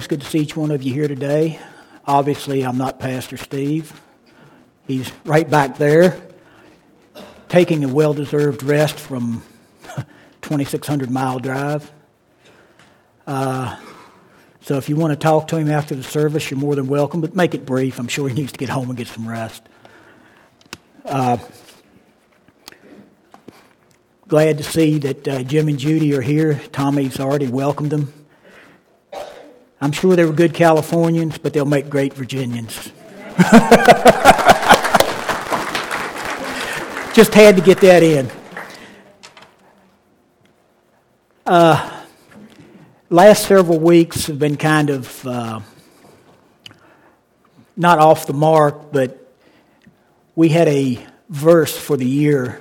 It's good to see each one of you here today. Obviously, I'm not Pastor Steve. He's right back there, taking a well-deserved rest from 2,600-mile drive. So if you want to talk to him after the service, you're more than welcome, but make it brief. I'm sure he needs to get home and get some rest. Glad to see that Jim and Judy are here. Tommy's already welcomed them. I'm sure they were good Californians, but they'll make great Virginians. Just had to get that in. Last several weeks have been kind of not off the mark, but we had a verse for the year,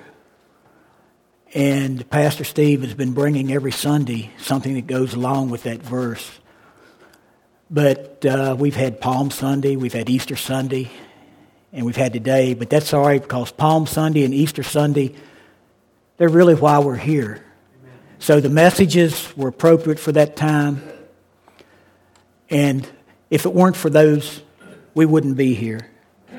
and Pastor Steve has been bringing every Sunday something that goes along with that verse. But we've had Palm Sunday, we've had Easter Sunday, and we've had today. But that's all right, because Palm Sunday and Easter Sunday, they're really why we're here. Amen. So the messages were appropriate for that time. And if it weren't for those, we wouldn't be here.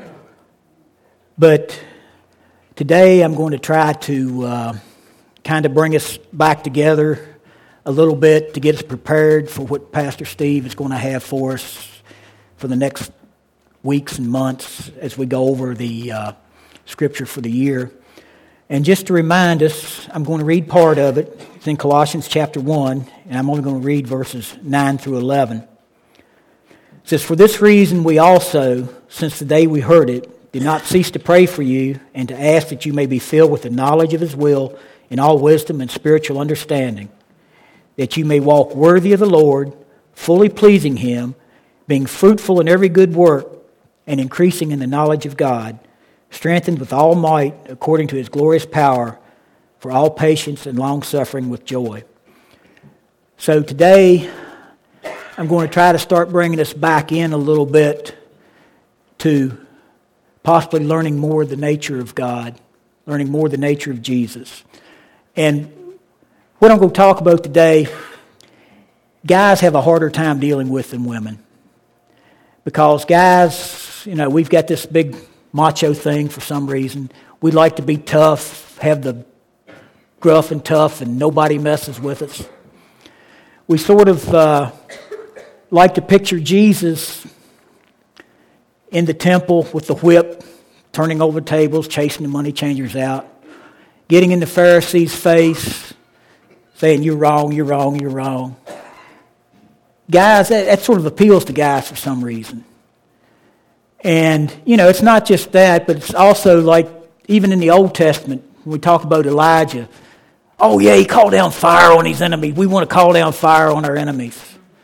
But today I'm going to try to kind of bring us back together a little bit to get us prepared for what Pastor Steve is going to have for us for the next weeks and months as we go over the scripture for the year. And just to remind us, I'm going to read part of it. It's in Colossians chapter 1, and I'm only going to read verses 9 through 11. It says, "For this reason we also, since the day we heard it, did not cease to pray for you and to ask that you may be filled with the knowledge of His will in all wisdom and spiritual understanding, that you may walk worthy of the Lord, fully pleasing Him, being fruitful in every good work, and increasing in the knowledge of God, strengthened with all might according to His glorious power, for all patience and long-suffering with joy." So today, I'm going to try to start bringing us back in a little bit to possibly learning more of the nature of God, learning more of the nature of Jesus. And what I'm going to talk about today, guys have a harder time dealing with than women. Because guys, we've got this big macho thing for some reason. We like to be tough, have the gruff and tough, and nobody messes with us. We sort of like to picture Jesus in the temple with the whip, turning over tables, chasing the money changers out, getting in the Pharisees' face, saying, "You're wrong, you're wrong, you're wrong." Guys, that sort of appeals to guys for some reason. And, it's not just that, but it's also like, even in the Old Testament, when we talk about Elijah, oh yeah, he called down fire on his enemies. We want to call down fire on our enemies.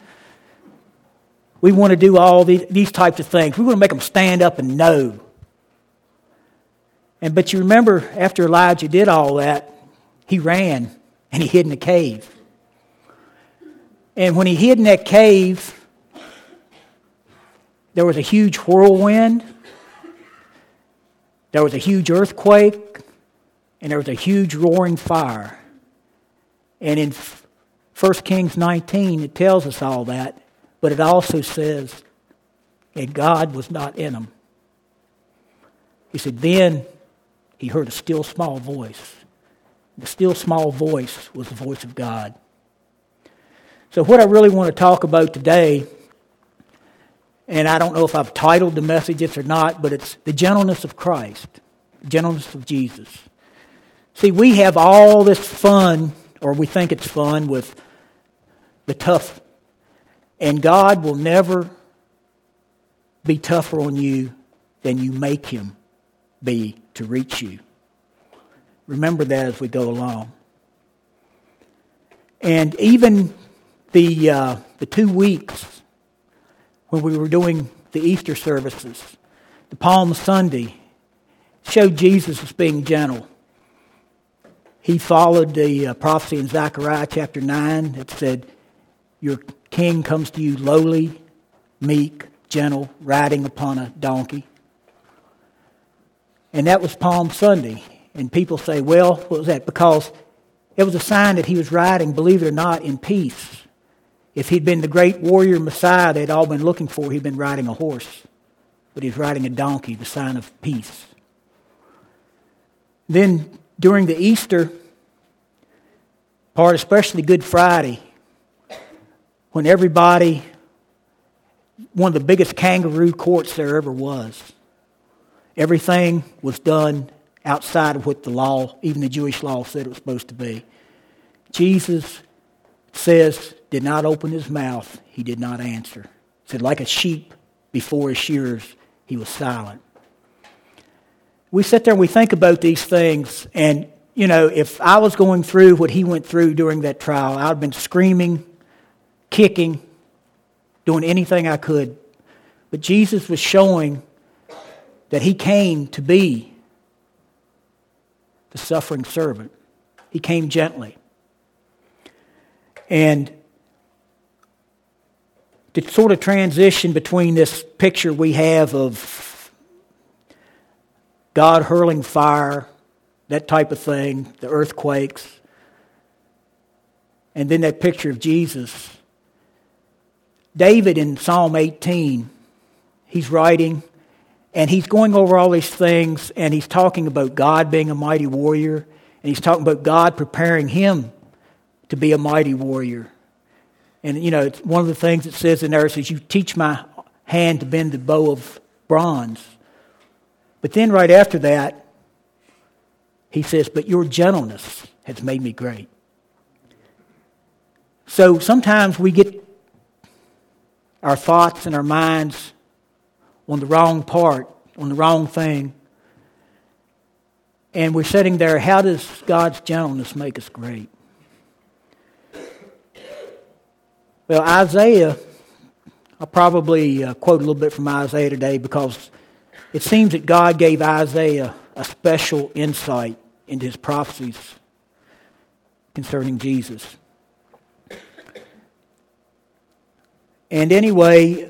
We want to do all these types of things. We want to make them stand up and know. But you remember, after Elijah did all that, he ran. And he hid in a cave. And when he hid in that cave, there was a huge whirlwind, there was a huge earthquake, and there was a huge roaring fire. And in 1 Kings 19, it tells us all that, but it also says that God was not in them. He said, then he heard a still small voice. The still small voice was the voice of God. So what I really want to talk about today, and I don't know if I've titled the messages or not, but it's the gentleness of Christ, the gentleness of Jesus. See, we have all this fun, or we think it's fun, with the tough. And God will never be tougher on you than you make Him be to reach you. Remember that as we go along. And even the 2 weeks when we were doing the Easter services, the Palm Sunday, showed Jesus as being gentle. He followed the prophecy in Zechariah chapter 9 that said, "Your king comes to you lowly, meek, gentle, riding upon a donkey." And that was Palm Sunday. And people say, well, what was that? Because it was a sign that he was riding, believe it or not, in peace. If he'd been the great warrior Messiah they'd all been looking for, he'd been riding a horse. But he's riding a donkey, the sign of peace. Then during the Easter part, especially Good Friday, when everybody, one of the biggest kangaroo courts there ever was, everything was done outside of what the law, even the Jewish law, said it was supposed to be. Jesus says, did not open his mouth, he did not answer. He said, like a sheep before his shearers, he was silent. We sit there and we think about these things, and, you know, if I was going through what he went through during that trial, I'd have been screaming, kicking, doing anything I could. But Jesus was showing that he came to be the suffering servant. He came gently. And to sort of transition between this picture we have of God hurling fire, that type of thing, the earthquakes, and then that picture of Jesus. David in Psalm 18, he's writing, and he's going over all these things, and he's talking about God being a mighty warrior, and he's talking about God preparing him to be a mighty warrior. And, you know, it's one of the things it says in there, it says, you teach my hand to bend the bow of bronze. But then right after that, he says, but your gentleness has made me great. So sometimes we get our thoughts and our minds on the wrong part, on the wrong thing. And we're sitting there, how does God's gentleness make us great? Well, Isaiah, I'll probably quote a little bit from Isaiah today because it seems that God gave Isaiah a special insight into his prophecies concerning Jesus. And anyway,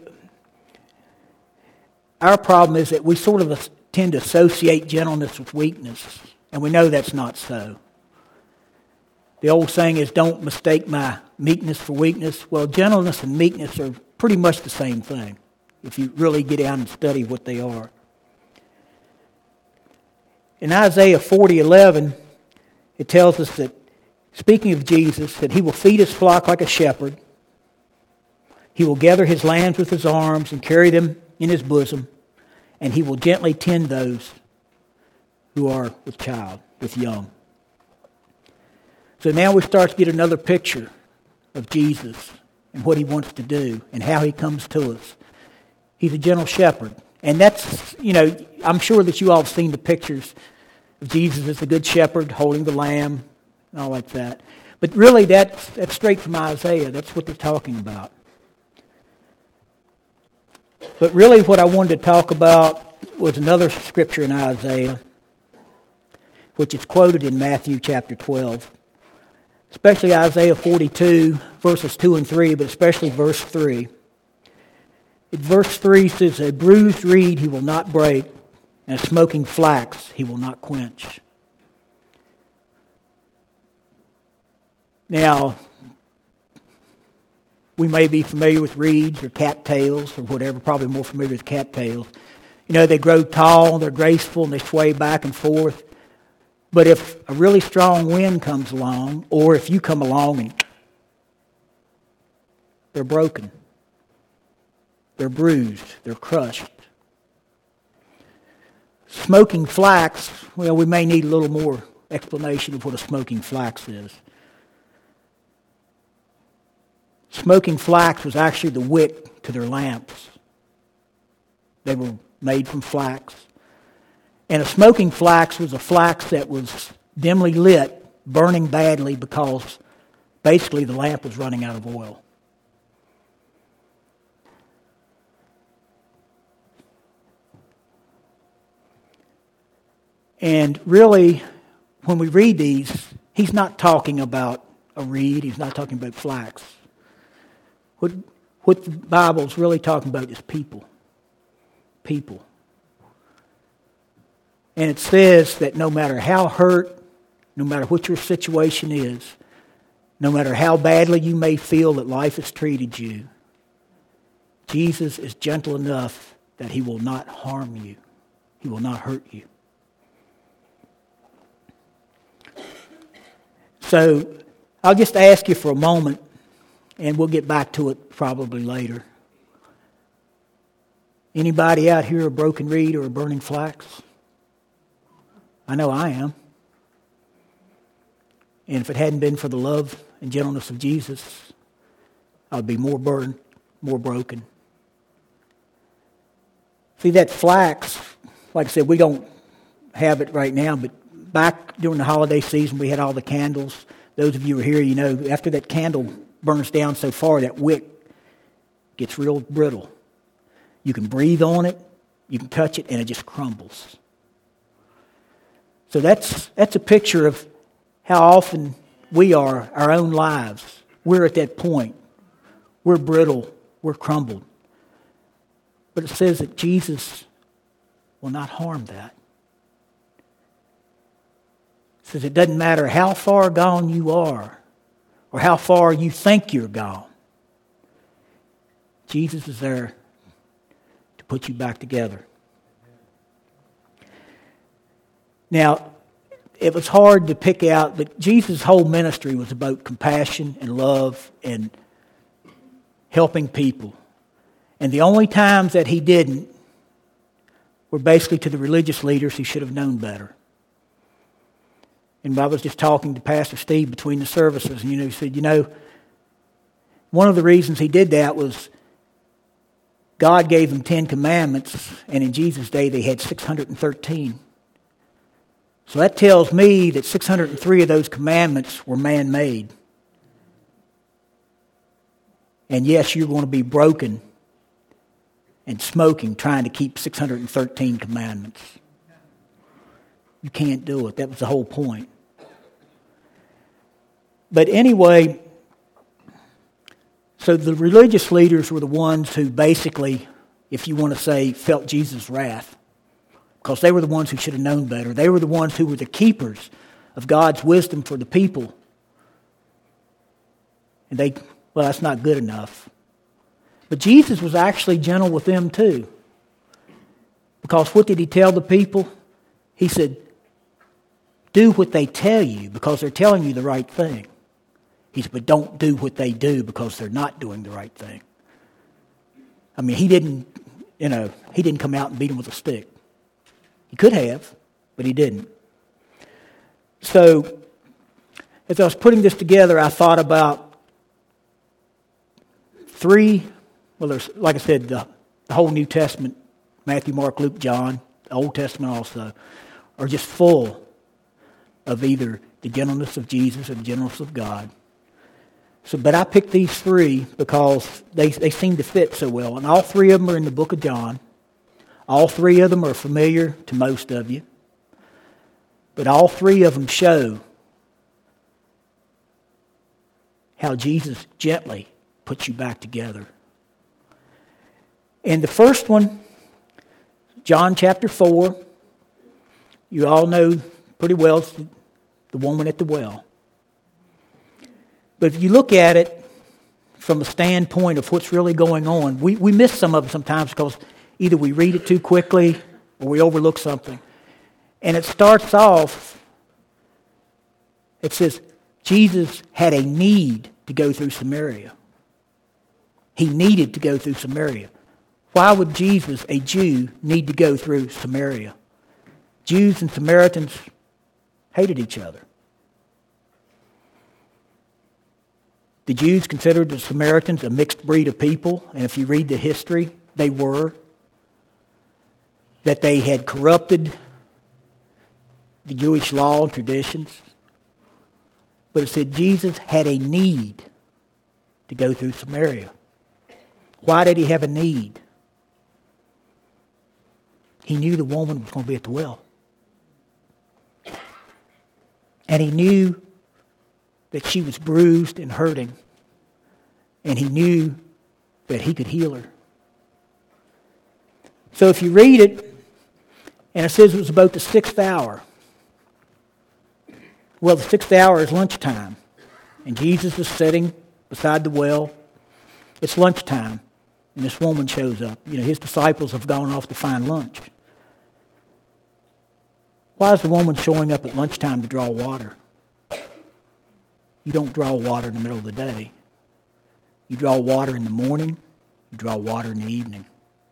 our problem is that we sort of tend to associate gentleness with weakness, and we know that's not so. The old saying is, don't mistake my meekness for weakness. Well, gentleness and meekness are pretty much the same thing, if you really get down and study what they are. In Isaiah 40:11, it tells us that, speaking of Jesus, that he will feed his flock like a shepherd. He will gather his lambs with his arms and carry them in his bosom, and he will gently tend those who are with child, with young. So now we start to get another picture of Jesus and what he wants to do and how he comes to us. He's a gentle shepherd. And that's, you know, I'm sure that you all have seen the pictures of Jesus as the good shepherd holding the lamb and all like that. But really that's straight from Isaiah. That's what they're talking about. But really what I wanted to talk about was another scripture in Isaiah, which is quoted in Matthew chapter 12. Especially Isaiah 42, verses 2 and 3, but especially verse 3. In verse 3 says, a bruised reed he will not break, and a smoking flax he will not quench. Now, we may be familiar with reeds or cattails or whatever, probably more familiar with cattails. You know, they grow tall, they're graceful, and they sway back and forth. But if a really strong wind comes along, or if you come along and they're broken, they're bruised, they're crushed. Smoking flax, well, we may need a little more explanation of what a smoking flax is. Smoking flax was actually the wick to their lamps. They were made from flax. And a smoking flax was a flax that was dimly lit, burning badly because basically the lamp was running out of oil. And really, when we read these, he's not talking about a reed, he's not talking about flax. What the Bible's really talking about is people. People. And it says that no matter how hurt, no matter what your situation is, No matter how badly you may feel that life has treated you, Jesus is gentle enough that he will not harm you. He will not hurt you. So I'll just ask you for a moment, and we'll get back to it probably later. Anybody out here a broken reed or a burning flax? I know I am. And if it hadn't been for the love and gentleness of Jesus, I would be more burdened, more broken. See, that flax, like I said, we don't have it right now, but back during the holiday season, we had all the candles. Those of you who are here, you know, after that candle burns down so far, that wick gets real brittle. You can breathe on it, you can touch it, and it just crumbles. So that's a picture of how often we are, our own lives. We're at that point. We're brittle, we're crumbled. But it says that Jesus will not harm that. It says it doesn't matter how far gone you are or how far you think you're gone. Jesus is there to put you back together. Now, it was hard to pick out, but Jesus' whole ministry was about compassion and love and helping people. And the only times that he didn't were basically to the religious leaders who should have known better. And I was just talking to Pastor Steve between the services, and he said, one of the reasons he did that was God gave them 10 commandments, and in Jesus' day they had 613. So that tells me that 603 of those commandments were man-made. And yes, you're going to be broken and smoking trying to keep 613 commandments. You can't do it. That was the whole point. But anyway, so the religious leaders were the ones who basically, if you want to say, felt Jesus' wrath. Because they were the ones who should have known better. They were the ones who were the keepers of God's wisdom for the people. And that's not good enough. But Jesus was actually gentle with them too. Because what did he tell the people? He said, do what they tell you because they're telling you the right thing. He said, but don't do what they do because they're not doing the right thing. I mean, he didn't come out and beat them with a stick. He could have, but he didn't. So, as I was putting this together, I thought about there's, like I said, the whole New Testament, Matthew, Mark, Luke, John, the Old Testament also, are just full of either the gentleness of Jesus or the gentleness of God. But I picked these three because they seem to fit so well. And all three of them are in the book of John. All three of them are familiar to most of you. But all three of them show how Jesus gently puts you back together. And the first one, John chapter 4, you all know pretty well, it's the woman at the well. But if you look at it from the standpoint of what's really going on, we miss some of it sometimes because either we read it too quickly or we overlook something. And it starts off, it says, Jesus had a need to go through Samaria. He needed to go through Samaria. Why would Jesus, a Jew, need to go through Samaria? Jews and Samaritans hated each other. The Jews considered the Samaritans a mixed breed of people, and if you read the history, they were. That they had corrupted the Jewish law and traditions. But it said Jesus had a need to go through Samaria. Why did he have a need? He knew the woman was going to be at the well. And he knew that she was bruised and hurting. And he knew that he could heal her. So if you read it, and it says it was about the 6th hour. Well, the 6th hour is lunchtime. And Jesus is sitting beside the well. It's lunchtime, and this woman shows up. His disciples have gone off to find lunch. Why is the woman showing up at lunchtime to draw water? You don't draw water in the middle of the day. You draw water in the morning. You draw water in the evening.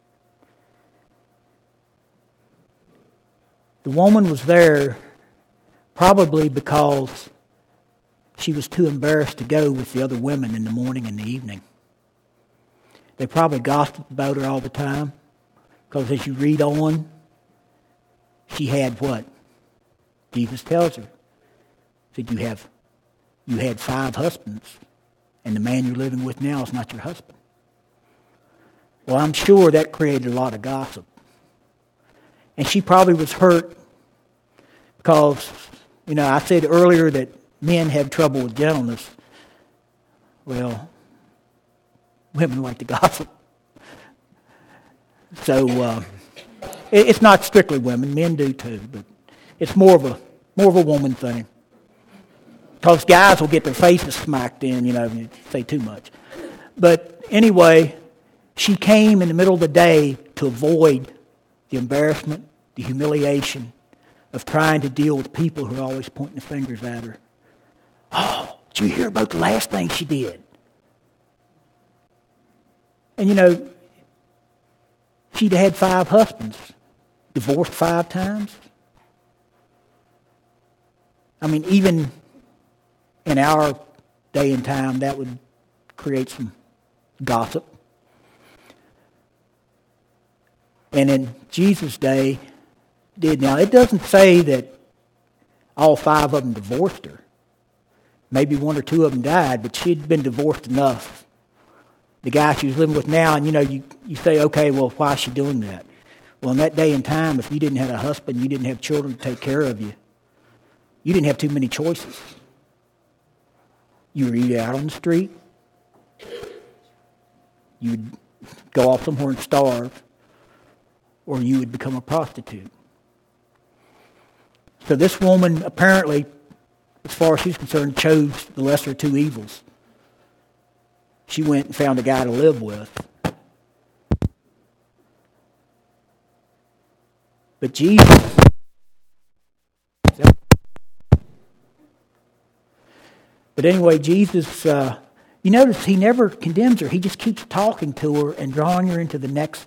The woman was there probably because she was too embarrassed to go with the other women in the morning and the evening. They probably gossiped about her all the time because as you read on, she had what? Jesus tells her. He said, you had 5 husbands, and the man you're living with now is not your husband. Well, I'm sure that created a lot of gossip. And she probably was hurt because, I said earlier that men have trouble with gentleness. Well, women like to gossip. So it's not strictly women. Men do too, but it's more of a woman thing. Because guys will get their faces smacked in, if you say too much. But anyway, she came in the middle of the day to avoid the embarrassment, the humiliation of trying to deal with people who are always pointing the fingers at her. Oh, did you hear about the last thing she did? And she'd had 5 husbands, divorced 5 times. Even in our day and time, that would create some gossip. And in Jesus' day, it did. Now, it doesn't say that all 5 of them divorced her. Maybe 1 or 2 of them died, but she'd been divorced enough. The guy she was living with now, and you say, okay, well, why is she doing that? Well, in that day and time, if you didn't have a husband, you didn't have children to take care of you, you didn't have too many choices. You were either out on the street, you would go off somewhere and starve, or you would become a prostitute. So this woman apparently, as far as she's concerned, chose the lesser of 2 evils. She went and found a guy to live with. But Jesus... But anyway, Jesus, you notice he never condemns her. He just keeps talking to her and drawing her into the next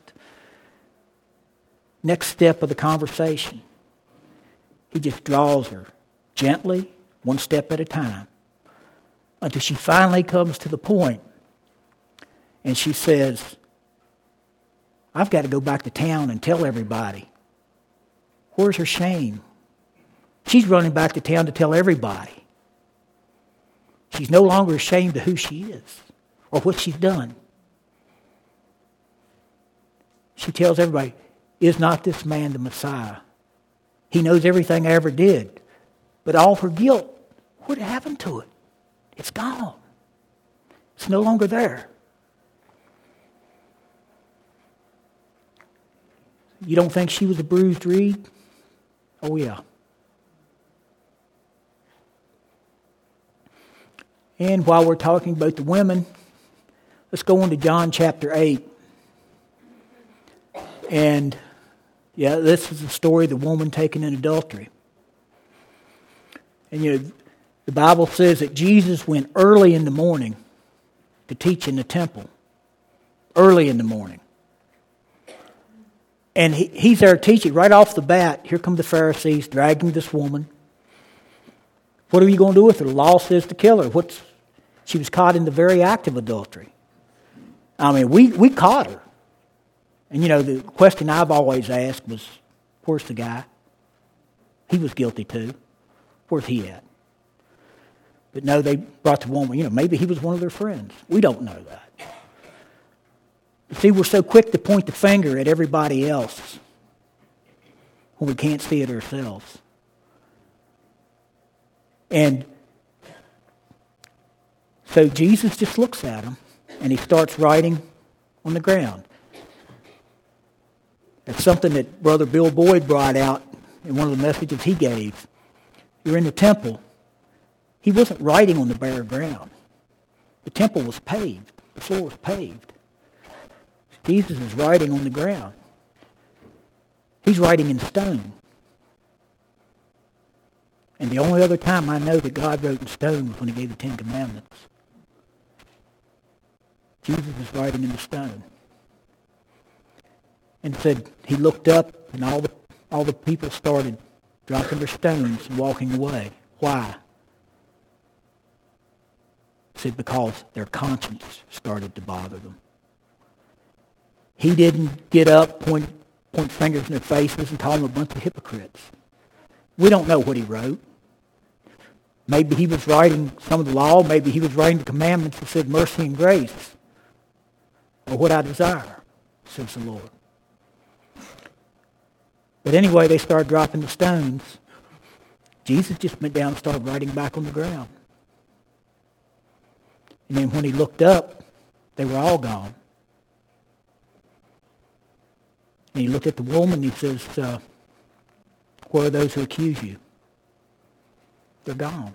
step of the conversation. He just draws her gently, 1 step at a time, until she finally comes to the point and she says, I've got to go back to town and tell everybody. Where's her shame? She's running back to town to tell everybody. She's no longer ashamed of who she is or what she's done. She tells everybody, is not this man the Messiah? He knows everything I ever did. But all her guilt, what happened to it? It's gone. It's no longer there. You don't think she was a bruised reed? Oh, yeah. And while we're talking about the women, let's go on to John chapter 8. And, this is the story of the woman taken in adultery. And, the Bible says that Jesus went early in the morning to teach in the temple. Early in the morning. And he's there teaching. Right off the bat, here come the Pharisees dragging this woman. What are you going to do with her? The law says to kill her. She was caught in the very act of adultery. We caught her. And the question I've always asked was, where's the guy? He was guilty too. Where's he at? But no, they brought the woman. Maybe he was one of their friends. We don't know that. You see, we're so quick to point the finger at everybody else when we can't see it ourselves. And so Jesus just looks at him and he starts writing on the ground. It's something that Brother Bill Boyd brought out in one of the messages he gave. You're in the temple. He wasn't writing on the bare ground. The temple was paved. The floor was paved. Jesus is writing on the ground. He's writing in stone. And the only other time I know that God wrote in stone was when he gave the Ten Commandments. Jesus is writing in the stone. And said he looked up and all the people started dropping their stones and walking away. Why? He said because their conscience started to bother them. He didn't get up, point fingers in their faces and call them a bunch of hypocrites. We don't know what he wrote. Maybe he was writing some of the law. Maybe he was writing the commandments that said mercy and grace. Or what I desire, says the Lord. But anyway, they started dropping the stones. Jesus just went down and started writing back on the ground. And then when he looked up, they were all gone. And he looked at the woman and he says, where are those who accuse you? They're gone.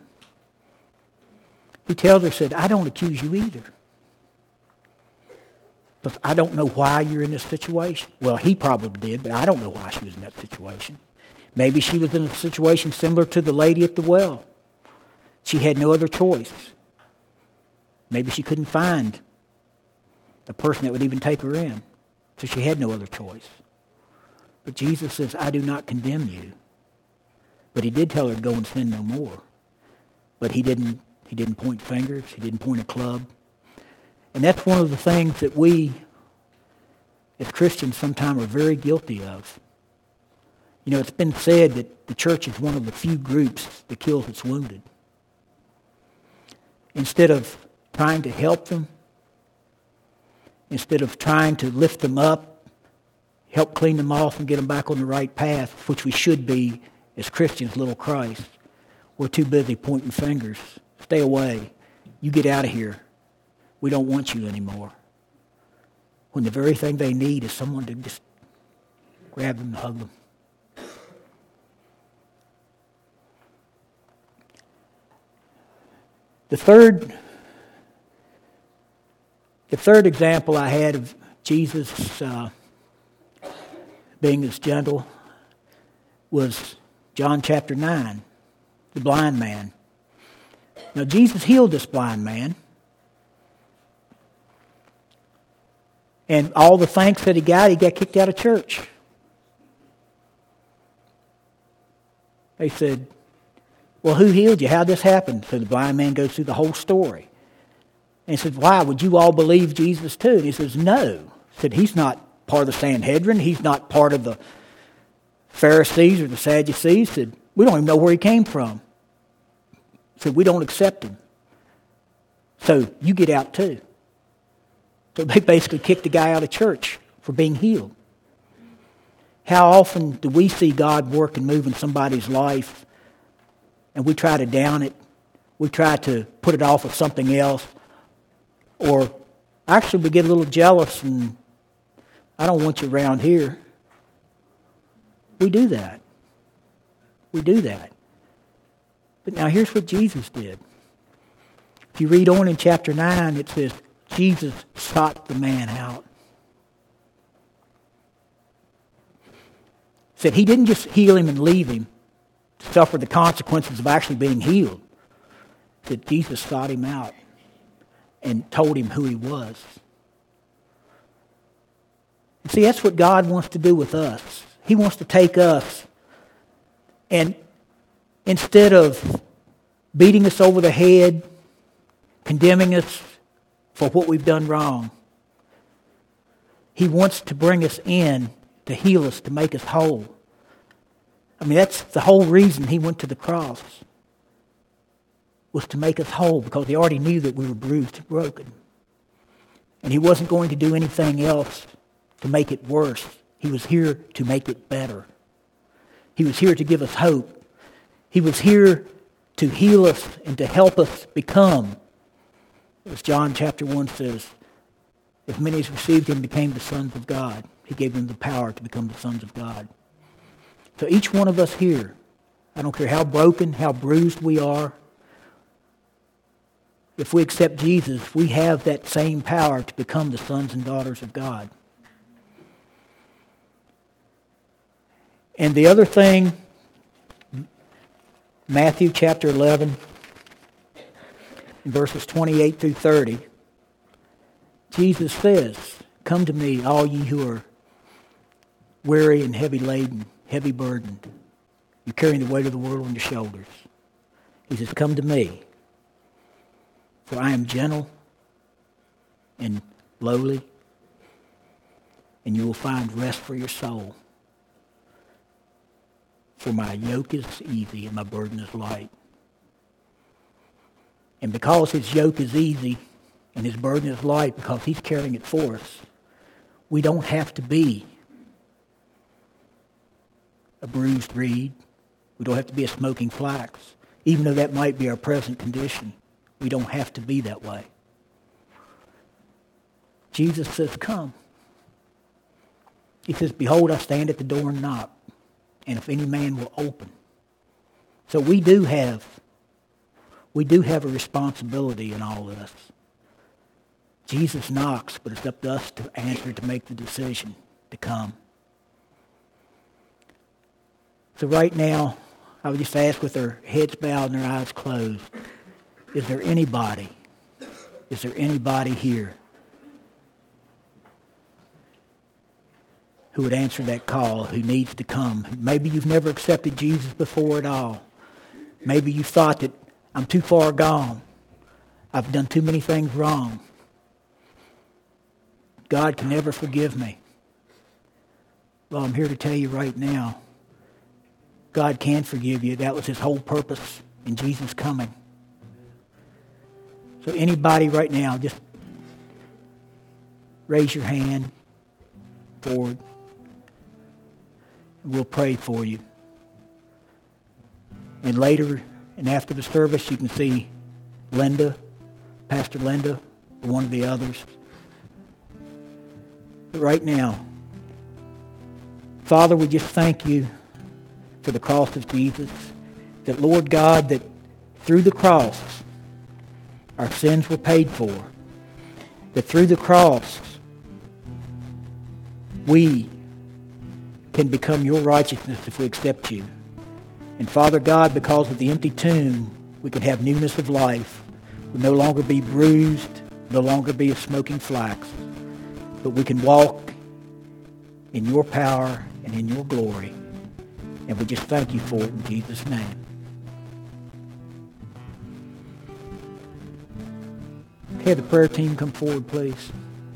He tells her, said, I don't accuse you either. But I don't know why you're in this situation. Well, he probably did, but I don't know why she was in that situation. Maybe she was in a situation similar to the lady at the well. She had no other choice. Maybe she couldn't find a person that would even take her in. So she had no other choice. But Jesus says, I do not condemn you. But he did tell her to go and sin no more. But he didn't point fingers. He didn't point a club. And that's one of the things that we, as Christians, sometimes are very guilty of. You know, it's been said that the church is one of the few groups that kills its wounded. Instead of trying to help them, instead of trying to lift them up, help clean them off and get them back on the right path, which we should be as Christians, little Christ, we're too busy pointing fingers. Stay away. You get out of here. We don't want you anymore. When the very thing they need is someone to just grab them and hug them. The third example I had of Jesus being as gentle was John chapter 9, the blind man. Now, Jesus healed this blind man. And all the thanks that he got kicked out of church. They said, well, who healed you? How'd this happen? So the blind man goes through the whole story. And he said, why? Would you all believe Jesus too? And he says, no. He said, he's not part of the Sanhedrin. He's not part of the Pharisees or the Sadducees. He said, we don't even know where he came from. He said, we don't accept him. So you get out too. So they basically kicked the guy out of church for being healed. How often do we see God work and move in somebody's life and we try to down it? We try to put it off with something else. Or actually we get a little jealous and I don't want you around here. We do that. We do that. But now here's what Jesus did. If you read on in chapter 9, it says, Jesus sought the man out. Said he didn't just heal him and leave him to suffer the consequences of actually being healed. Said Jesus sought him out and told him who he was. And see, that's what God wants to do with us. He wants to take us and instead of beating us over the head, condemning us for what we've done wrong, he wants to bring us in to heal us, to make us whole. I mean, that's the whole reason he went to the cross, was to make us whole, because he already knew that we were bruised and broken. And he wasn't going to do anything else to make it worse. He was here to make it better. He was here to give us hope. He was here to heal us and to help us become, as John chapter 1 says, as many as received him became the sons of God. He gave them the power to become the sons of God. So each one of us here, I don't care how broken, how bruised we are, if we accept Jesus, we have that same power to become the sons and daughters of God. And the other thing, Matthew chapter 11, verses 28 through 30, Jesus says, "Come to me, all ye who are weary and heavy laden, heavy burdened. You're carrying the weight of the world on your shoulders." He says, "Come to me, for I am gentle and lowly, and you will find rest for your soul. For my yoke is easy and my burden is light." And because his yoke is easy and his burden is light, because he's carrying it for us, we don't have to be a bruised reed. We don't have to be a smoking flax. Even though that might be our present condition, we don't have to be that way. Jesus says, "Come." He says, "Behold, I stand at the door and knock, and if any man will open." So we do have a responsibility in all this. Jesus knocks, but it's up to us to answer, to make the decision to come. So right now, I would just ask, with their heads bowed and their eyes closed, is there anybody here who would answer that call, who needs to come? Maybe you've never accepted Jesus before at all. Maybe you thought that, "I'm too far gone. I've done too many things wrong. God can never forgive me." Well, I'm here to tell you right now, God can forgive you. That was his whole purpose in Jesus coming. So anybody right now, just raise your hand forward, and we'll pray for you. And later and after the service, you can see Linda, Pastor Linda, or one of the others. But right now, Father, we just thank you for the cross of Jesus. That, Lord God, that through the cross, our sins were paid for. That through the cross, we can become your righteousness if we accept you. And Father God, because of the empty tomb, we can have newness of life. We'll no longer be bruised, no longer be a smoking flax, but we can walk in your power and in your glory. And we just thank you for it in Jesus' name. Okay, the prayer team come forward, please.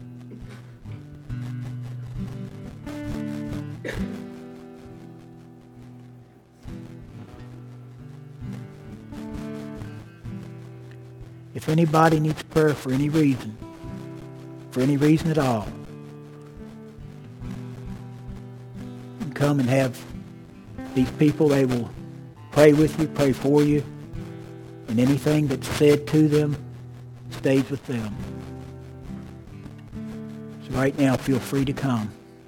If anybody needs prayer for any reason at all, you can come and have these people. They will pray with you, pray for you, and anything that's said to them stays with them. So right now, feel free to come.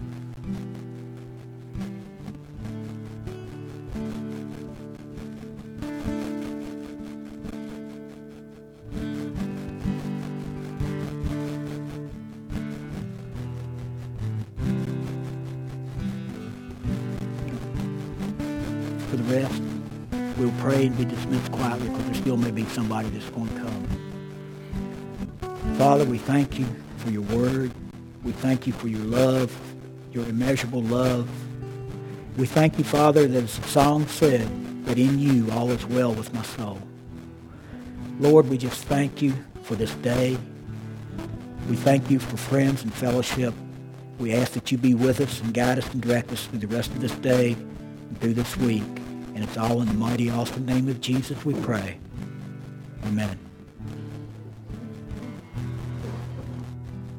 For the rest, we'll pray and be dismissed quietly, because there still may be somebody that's going to come. Father, we thank you for your word. We thank you for your love, your immeasurable love. We thank you, Father, that as the song said, that in you all is well with my soul. Lord, we just thank you for this day. We thank you for friends and fellowship. We ask that you be with us and guide us and direct us through the rest of this day and through this week. And it's all in the mighty, awesome name of Jesus we pray. Amen.